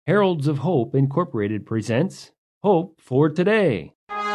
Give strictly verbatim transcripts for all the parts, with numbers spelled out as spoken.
Heralds of Hope Incorporated presents Hope for Today.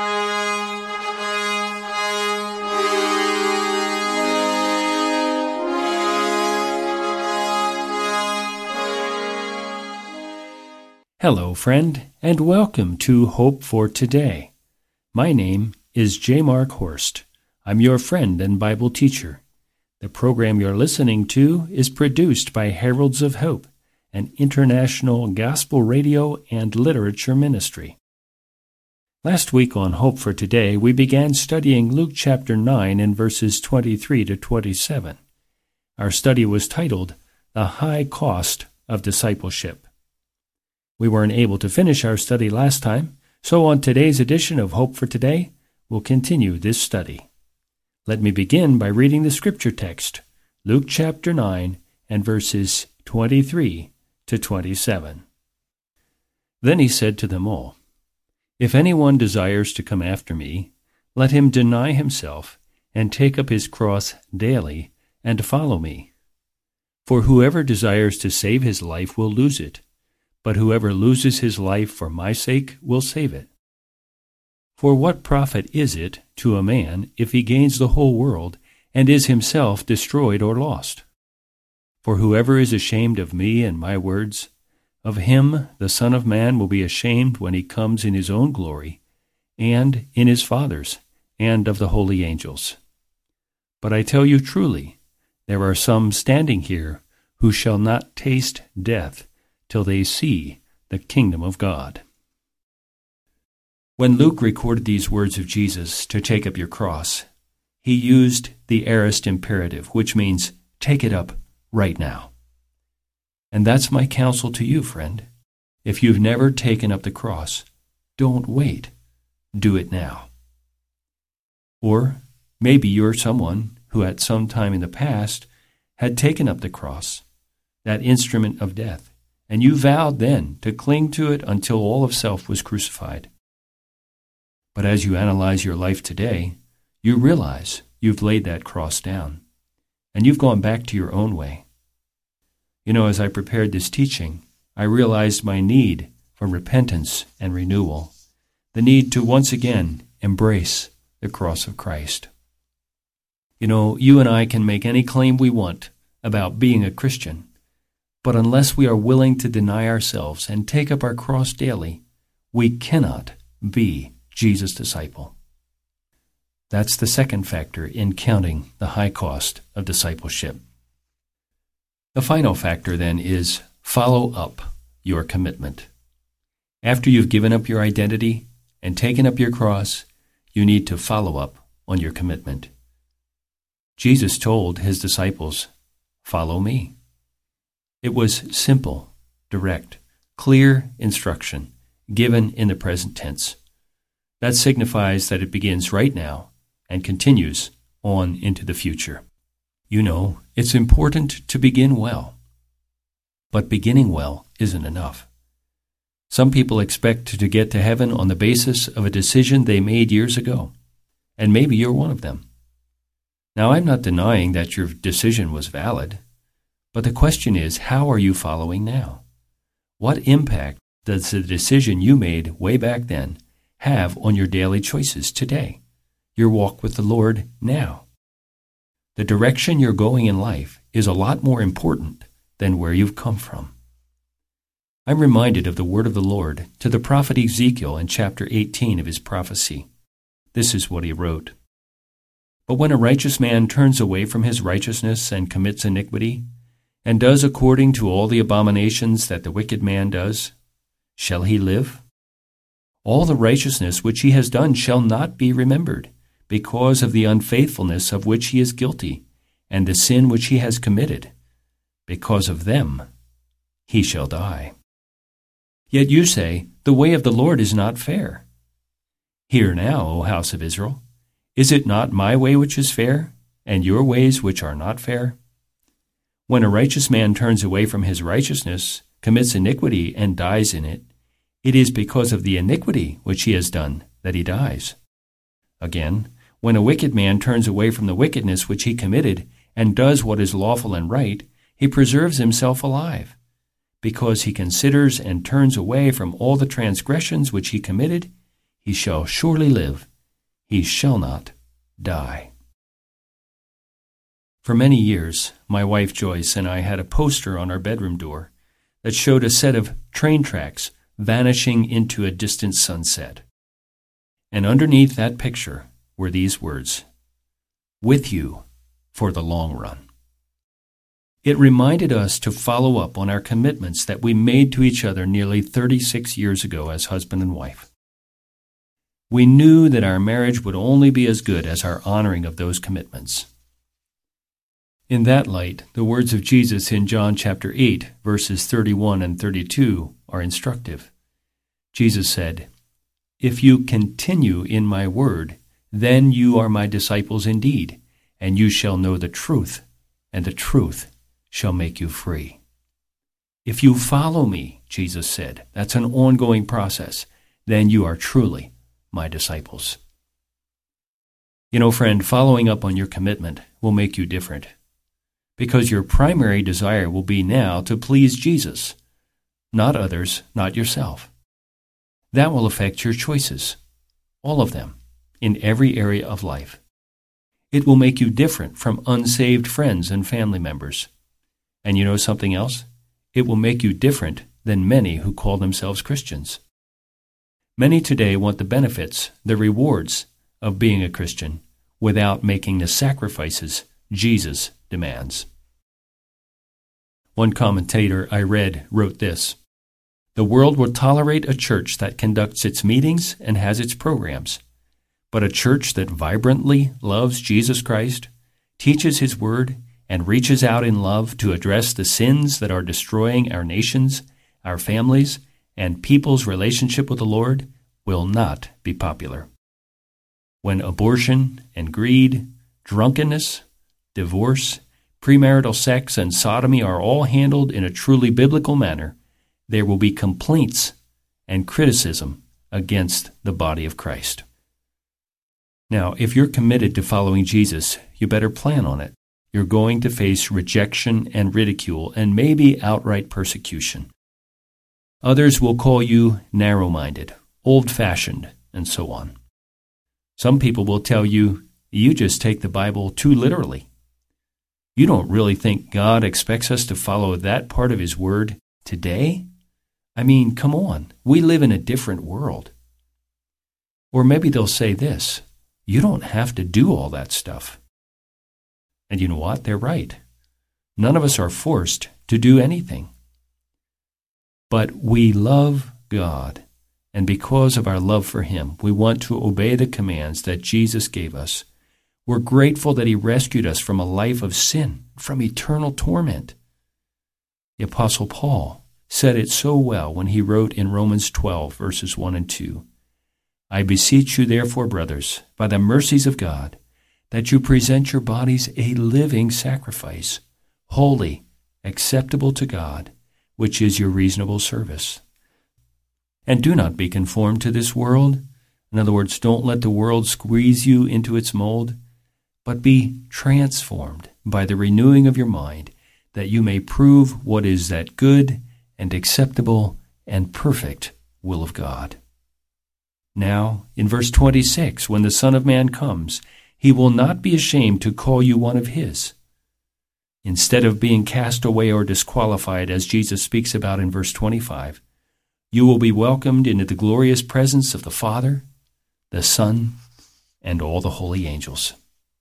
Hello, friend, and welcome to Hope for Today. My name is J. Mark Horst. I'm your friend and Bible teacher. The program you're listening to is produced by Heralds of Hope, an international gospel radio and literature ministry. Last week on Hope for Today, we began studying Luke chapter nine and verses twenty-three to twenty-seven. Our study was titled, The High Cost of Discipleship. We weren't able to finish our study last time, so on today's edition of Hope for Today, we'll continue this study. Let me begin by reading the scripture text, Luke chapter nine and verses twenty-three to twenty-seven. Then he said to them all, If anyone desires to come after me, let him deny himself and take up his cross daily and follow me. For whoever desires to save his life will lose it, but whoever loses his life for my sake will save it. For what profit is it to a man if he gains the whole world and is himself destroyed or lost? For whoever is ashamed of me and my words, of him the Son of Man will be ashamed when he comes in his own glory, and in his Father's, and of the holy angels. But I tell you truly, there are some standing here who shall not taste death till they see the kingdom of God. When Luke recorded these words of Jesus to take up your cross, he used the aorist imperative, which means take it up right now. And that's my counsel to you, friend. If you've never taken up the cross, don't wait. Do it now. Or maybe you're someone who at some time in the past had taken up the cross, that instrument of death, and you vowed then to cling to it until all of self was crucified. But as you analyze your life today, you realize you've laid that cross down, and you've gone back to your own way. You know, as I prepared this teaching, I realized my need for repentance and renewal, the need to once again embrace the cross of Christ. You know, you and I can make any claim we want about being a Christian, but unless we are willing to deny ourselves and take up our cross daily, we cannot be Jesus' disciple. That's the second factor in counting the high cost of discipleship. The final factor, then, is follow up your commitment. After you've given up your identity and taken up your cross, you need to follow up on your commitment. Jesus told his disciples, "Follow me." It was simple, direct, clear instruction given in the present tense. That signifies that it begins right now and continues on into the future. You know, it's important to begin well. But beginning well isn't enough. Some people expect to get to heaven on the basis of a decision they made years ago, and maybe you're one of them. Now, I'm not denying that your decision was valid, but the question is, how are you following now? What impact does the decision you made way back then have on your daily choices today, your walk with the Lord now? The direction you're going in life is a lot more important than where you've come from. I'm reminded of the word of the Lord to the prophet Ezekiel in chapter eighteen of his prophecy. This is what he wrote. But when a righteous man turns away from his righteousness and commits iniquity, and does according to all the abominations that the wicked man does, shall he live? All the righteousness which he has done shall not be remembered, because of the unfaithfulness of which he is guilty, and the sin which he has committed. Because of them he shall die. Yet you say, the way of the Lord is not fair. Hear now, O house of Israel, is it not my way which is fair, and your ways which are not fair? When a righteous man turns away from his righteousness, commits iniquity, and dies in it, it is because of the iniquity which he has done that he dies. Again, when a wicked man turns away from the wickedness which he committed and does what is lawful and right, he preserves himself alive, because he considers and turns away from all the transgressions which he committed, he shall surely live. He shall not die. For many years, my wife Joyce and I had a poster on our bedroom door that showed a set of train tracks vanishing into a distant sunset. And underneath that picture were these words, "With you for the long run." It reminded us to follow up on our commitments that we made to each other nearly thirty-six years ago as husband and wife. We knew that our marriage would only be as good as our honoring of those commitments. In that light, the words of Jesus in John chapter eight, verses thirty-one and thirty-two are instructive. Jesus said, "If you continue in my word, then you are my disciples indeed, and you shall know the truth, and the truth shall make you free." If you follow me, Jesus said, that's an ongoing process, then you are truly my disciples. You know, friend, following up on your commitment will make you different, because your primary desire will be now to please Jesus, not others, not yourself. That will affect your choices, all of them, in every area of life. It will make you different from unsaved friends and family members. And you know something else? It will make you different than many who call themselves Christians. Many today want the benefits, the rewards of being a Christian without making the sacrifices Jesus demands. One commentator I read wrote this, "The world will tolerate a church that conducts its meetings and has its programs, but a church that vibrantly loves Jesus Christ, teaches His Word, and reaches out in love to address the sins that are destroying our nations, our families, and people's relationship with the Lord will not be popular. When abortion and greed, drunkenness, divorce, premarital sex, and sodomy are all handled in a truly biblical manner, there will be complaints and criticism against the body of Christ." Now, if you're committed to following Jesus, you better plan on it. You're going to face rejection and ridicule and maybe outright persecution. Others will call you narrow-minded, old-fashioned, and so on. Some people will tell you, you just take the Bible too literally. You don't really think God expects us to follow that part of His Word today? I mean, come on, we live in a different world. Or maybe they'll say this, you don't have to do all that stuff. And you know what? They're right. None of us are forced to do anything. But we love God, and because of our love for Him, we want to obey the commands that Jesus gave us. We're grateful that He rescued us from a life of sin, from eternal torment. The Apostle Paul said it so well when he wrote in Romans twelve, verses one and two, "I beseech you therefore, brothers, by the mercies of God, that you present your bodies a living sacrifice, holy, acceptable to God, which is your reasonable service. And do not be conformed to this world." In other words, don't let the world squeeze you into its mold, but be transformed by the renewing of your mind, that you may prove what is that good and acceptable and perfect will of God. Now, in verse twenty-six, when the Son of Man comes, He will not be ashamed to call you one of His. Instead of being cast away or disqualified, as Jesus speaks about in verse twenty-five, you will be welcomed into the glorious presence of the Father, the Son, and all the holy angels.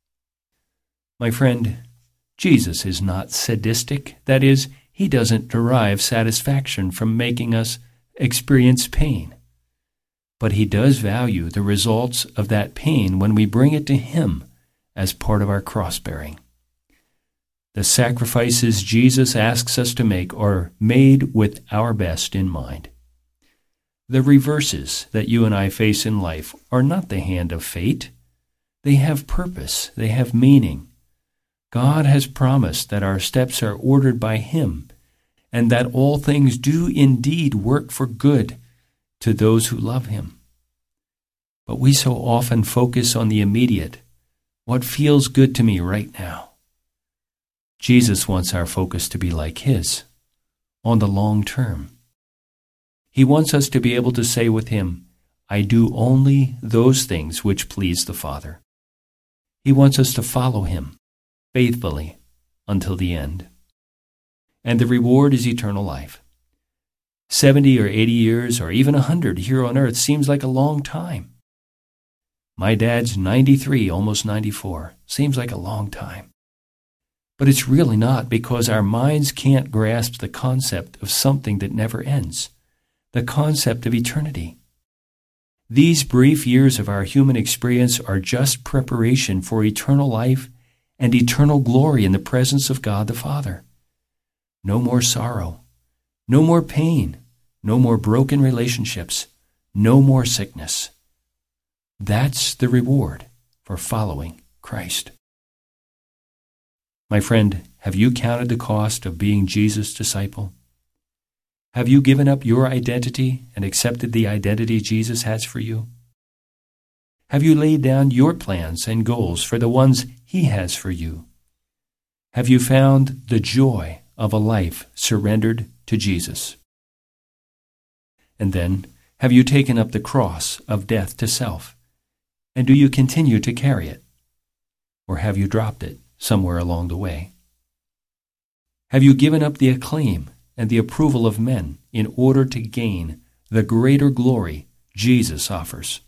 My friend, Jesus is not sadistic. That is, He doesn't derive satisfaction from making us experience pain. But He does value the results of that pain when we bring it to Him as part of our cross-bearing. The sacrifices Jesus asks us to make are made with our best in mind. The reverses that you and I face in life are not the hand of fate. They have purpose. They have meaning. God has promised that our steps are ordered by Him, and that all things do indeed work for good to those who love Him. But we so often focus on the immediate, what feels good to me right now. Jesus wants our focus to be like His. on the long term. He wants us to be able to say with him, I do only those things which please the Father. He wants us to follow him faithfully until the end. And the reward is eternal life. Seventy or eighty years or even a hundred here on earth seems like a long time. My dad's ninety-three, almost ninety-four. Seems like a long time. But it's really not, because our minds can't grasp the concept of something that never ends, the concept of eternity. These brief years of our human experience are just preparation for eternal life and eternal glory in the presence of God the Father. No more sorrow, no more pain, no more broken relationships, no more sickness. That's the reward for following Christ. My friend, have you counted the cost of being Jesus' disciple? Have you given up your identity and accepted the identity Jesus has for you? Have you laid down your plans and goals for the ones he has for you? Have you found the joy of a life surrendered to Jesus? And then, have you taken up the cross of death to self? And do you continue to carry it? Or have you dropped it somewhere along the way? Have you given up the acclaim and the approval of men in order to gain the greater glory Jesus offers?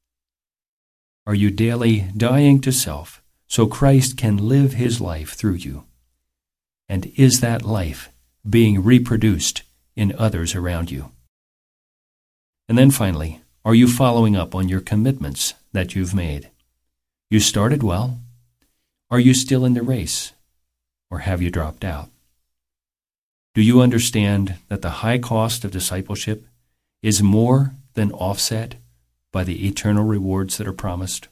Are you daily dying to self so Christ can live his life through you? And is that life being reproduced in others around you? And then finally, are you following up on your commitments that you've made? You started well. Are you still in the race, or have you dropped out? Do you understand that the high cost of discipleship is more than offset by the eternal rewards that are promised?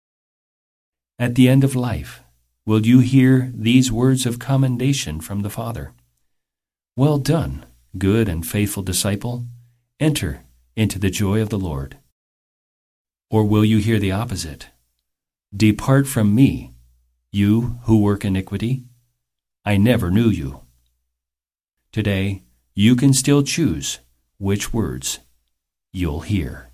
At the end of life, will you hear these words of commendation from the Father? Well done, good and faithful disciple. Enter into the joy of the Lord. Or will you hear the opposite? Depart from me, you who work iniquity. I never knew you. Today, you can still choose which words you'll hear.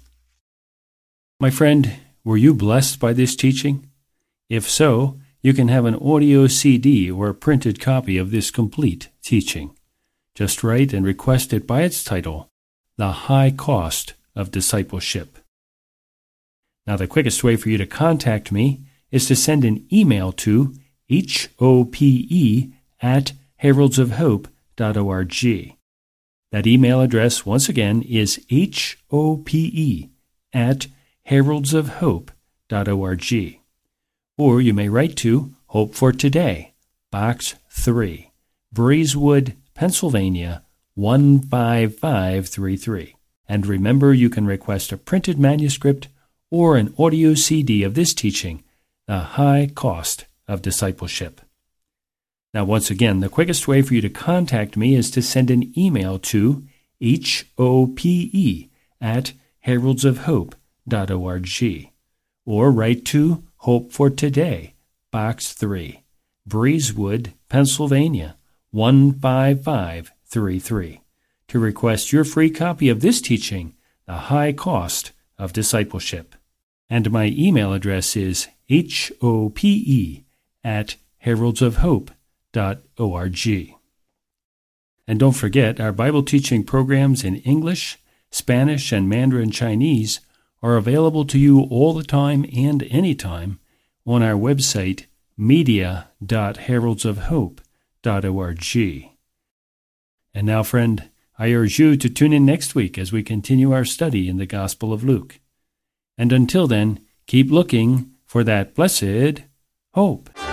My friend, were you blessed by this teaching? If so, you can have an audio C D or a printed copy of this complete teaching. Just write and request it by its title, The High Cost of Discipleship. Now, the quickest way for you to contact me is to send an email to hope at heraldsofhope dot org. That email address, once again, is hope at heraldsofhope dot org. Or you may write to Hope for Today, Box three, Breezewood, Pennsylvania, one five five three three. And remember, you can request a printed manuscript or an audio C D of this teaching, The High Cost of Discipleship. Now, once again, the quickest way for you to contact me is to send an email to hope at heraldsofhope dot org, or write to Hope for Today, Box three, Breezewood, Pennsylvania, one five five three three, to request your free copy of this teaching, The High Cost of Discipleship. And my email address is hope at heraldsofhope dot org. And don't forget, our Bible teaching programs in English, Spanish, and Mandarin Chinese are available to you all the time and anytime on our website, media dot heraldsofhope dot org. And now, friend, I urge you to tune in next week as we continue our study in the Gospel of Luke. And until then, keep looking for that blessed hope.